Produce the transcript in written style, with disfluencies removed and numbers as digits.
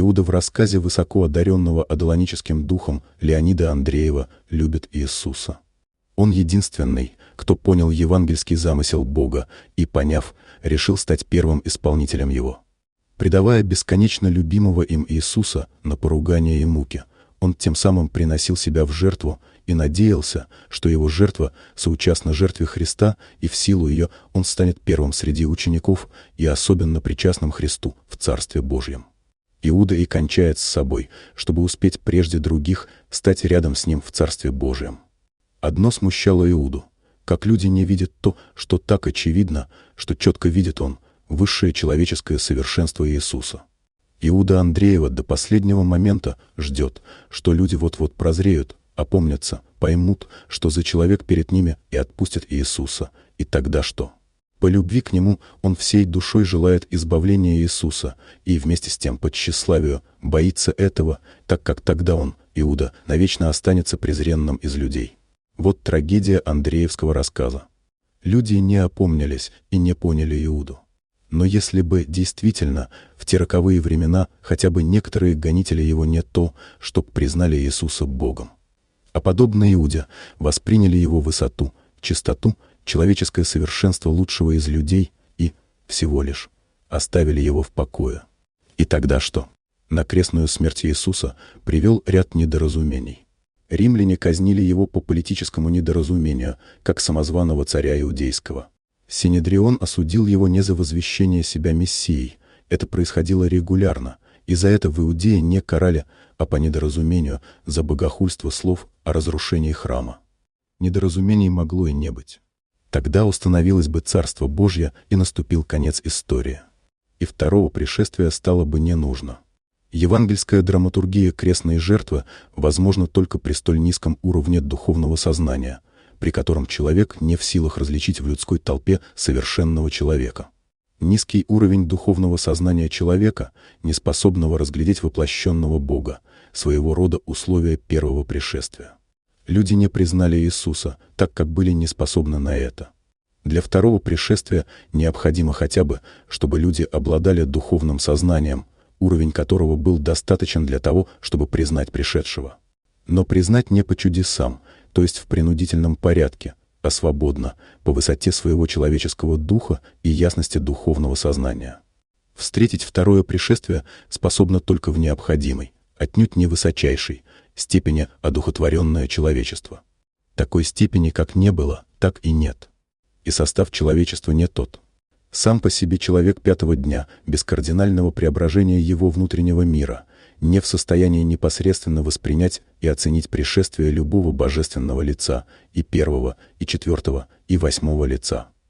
Иуда в рассказе высоко одаренного адолоническим духом Леонида Андреева любит Иисуса. Он единственный, кто понял евангельский замысел Бога и, поняв, решил стать первым исполнителем его. Предавая бесконечно любимого им Иисуса на поругание и муки, он тем самым приносил себя в жертву и надеялся, что его жертва соучастна жертве Христа, и в силу ее он станет первым среди учеников и особенно причастным Христу в Царстве Божьем. Иуда и кончает с собой, чтобы успеть прежде других стать рядом с ним в Царстве Божьем. Одно смущало Иуду: как люди не видят то, что так очевидно, что четко видит он, высшее человеческое совершенство Иисуса. Иуда Андреева до последнего момента ждет, что люди вот-вот прозреют, опомнятся, поймут, что за человек перед ними, и отпустят Иисуса. И тогда что? По любви к Нему он всей душой желает избавления Иисуса и вместе с тем по тщеславию боится этого, так как тогда он, Иуда, навечно останется презренным из людей. Вот трагедия Андреевского рассказа. Люди не опомнились и не поняли Иуду. Но если бы действительно в те роковые времена хотя бы некоторые гонители его не то, чтоб признали Иисуса Богом, а подобно Иуде восприняли его высоту, чистоту, человеческое совершенство лучшего из людей и, всего лишь, оставили его в покое. И тогда что? На крестную смерть Иисуса привел ряд недоразумений. Римляне казнили его по политическому недоразумению, как самозваного царя иудейского. Синедрион осудил его не за возвещение себя Мессией. Это происходило регулярно, и за это в Иудее не карали, а по недоразумению за богохульство слов о разрушении храма. Недоразумений могло и не быть. Тогда установилось бы Царство Божье и наступил конец истории. И второго пришествия стало бы не нужно. Евангельская драматургия крестной жертвы возможна только при столь низком уровне духовного сознания, при котором человек не в силах различить в людской толпе совершенного человека. Низкий уровень духовного сознания человека, не способного разглядеть воплощенного Бога, своего рода условия первого пришествия. Люди не признали Иисуса, так как были не способны на это. Для второго пришествия необходимо хотя бы, чтобы люди обладали духовным сознанием, уровень которого был достаточен для того, чтобы признать пришедшего. Но признать не по чудесам, то есть в принудительном порядке, а свободно, по высоте своего человеческого духа и ясности духовного сознания. Встретить второе пришествие способно только в необходимой, отнюдь не высочайшей, степени одухотворенное человечество. Такой степени как не было, так и нет. И состав человечества не тот. Сам по себе человек пятого дня, без кардинального преображения его внутреннего мира, не в состоянии непосредственно воспринять и оценить пришествие любого божественного лица, и первого, и четвертого, и восьмого лица.